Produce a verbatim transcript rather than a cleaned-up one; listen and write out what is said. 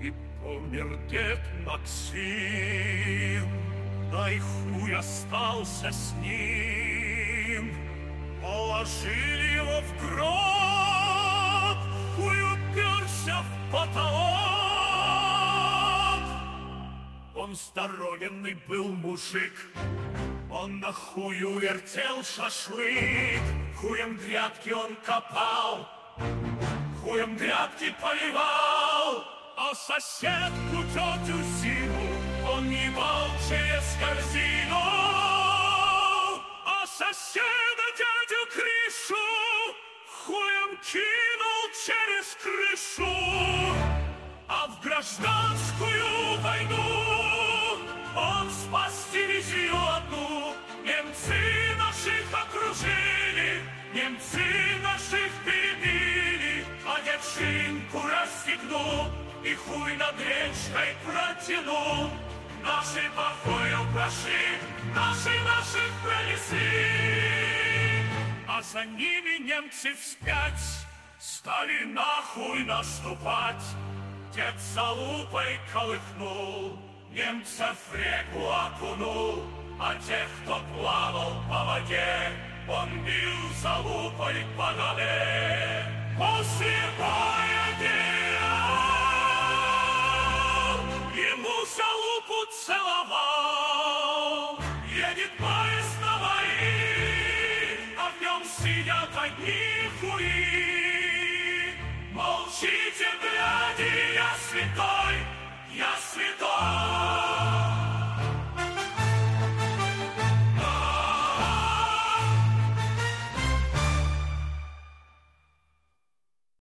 И помер дед Максим, да и хуй остался с ним. Положили его в гроб, хуй уперся в потолок. Он здоровенный был мужик, он на хую вертел шашлык. Хуем грядки он копал, хуем грядки поливал. А соседку тетю Зину он ебал через корзину. А соседа дядю Кришу хуем кинул через крышу. А в гражданскую войну он спас дивизию одну. Немцы наших окружили, немцы наших перебили, а девчинку расстегнул и хуй над речкой протянул. Наши по хую прошли, наши наших пронесли, а за ними немцы вспять стали нахуй наступать. Дед залупой колыхнул, немцев в реку окунул, а тех, кто плавал по воде, он бил залупой по голове. После